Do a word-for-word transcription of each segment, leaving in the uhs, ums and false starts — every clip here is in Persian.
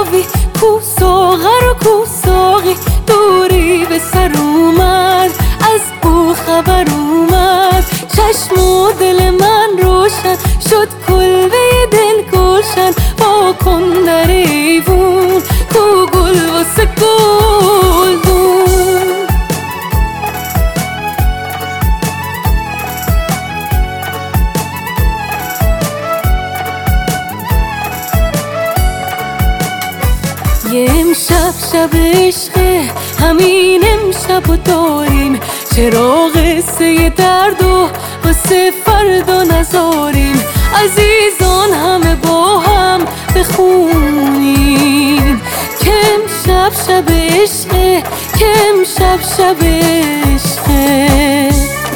راوی، کو ساغر و کو ساقی. دوری به سر اومد، از او خبر اومد. چشم و دل من روشن شد، کلبه دل گلشن. با کن در ایوون، کو گل واسه گلدون. یه امشب شب عشقه، همین امشب و داریم. چرا قصه درد و واسه فردا نذاریم. عزیزان همه با هم بخونیم که امشب شب عشقه، که امشب شب عشقه.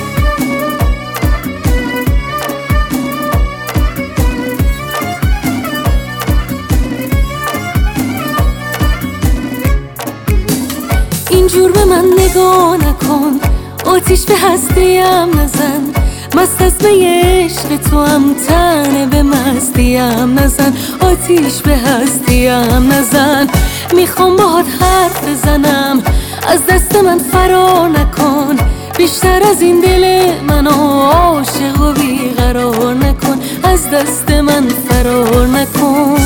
اینجور به من نگاه نکن، آتیش به هستیم نزن. مست از می عشق تو هم تنه به مستیم نزن. آتیش به هستیم نزن. میخوام باهات حرف بزنم، از دست من فرار نکن. بیشتر از این دل منو عاشق و بیقرار نکن. از دست من فرار نکن.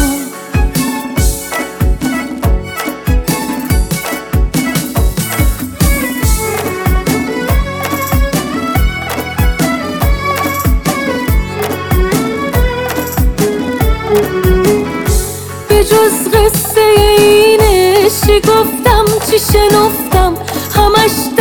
به جز قصه اینه چی گفتم چی شنفتم، همش